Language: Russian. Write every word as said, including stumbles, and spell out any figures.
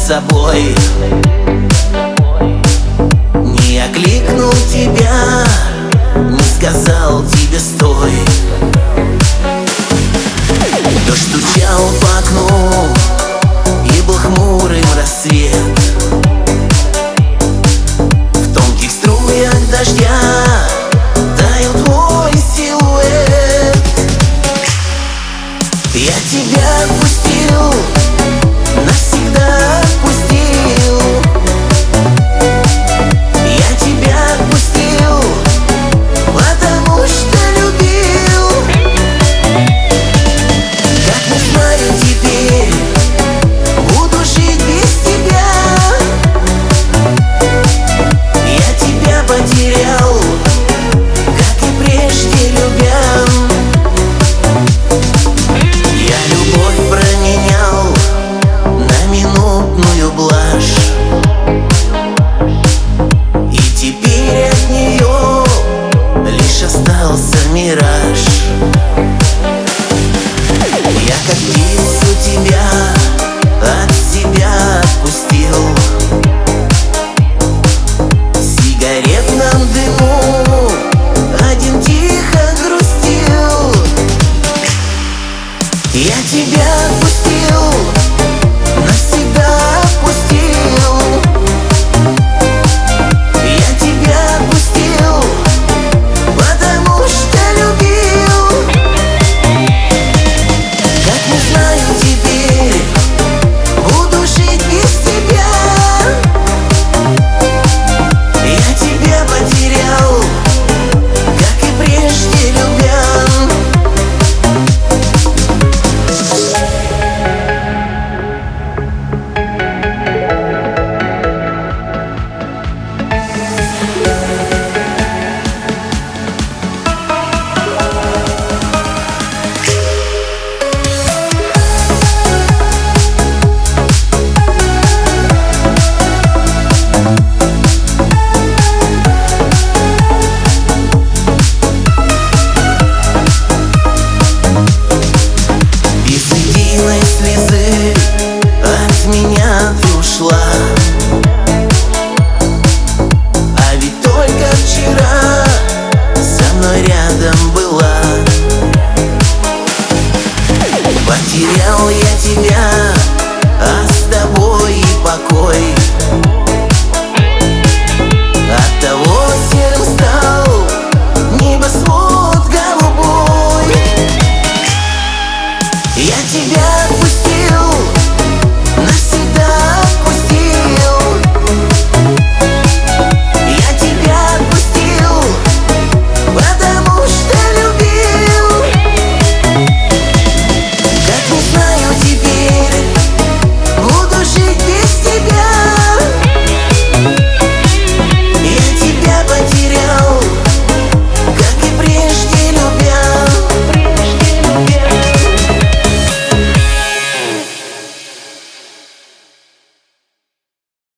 собой. Не окликнул тебя, не сказал тебе стой. Дождь стучал по окну, и был хмурым рассвет. В тонких струях дождя таял твой силуэт. Я тебя отпустил, навсегда отпустил. Я тебя отпустил, потому что любил. Как не знаю теперь, буду жить без тебя. Я тебя потерял, как и прежде любя. Я любовь променял на минутную блажь, и теперь от нее лишь остался мираж. Я как птицу тебя от себя отпустил. В сигаретном дыму один тихо грустил. Я тебя отпустил, навсегда отпустил. Я тебя отпустил, потому что любил. Как не знаю теперь, буду жить без тебя. Я тебя потерял, как и прежде любя. Слезы от меня ты ушла, а ведь только вчера со мной рядом была. Потерял я тебя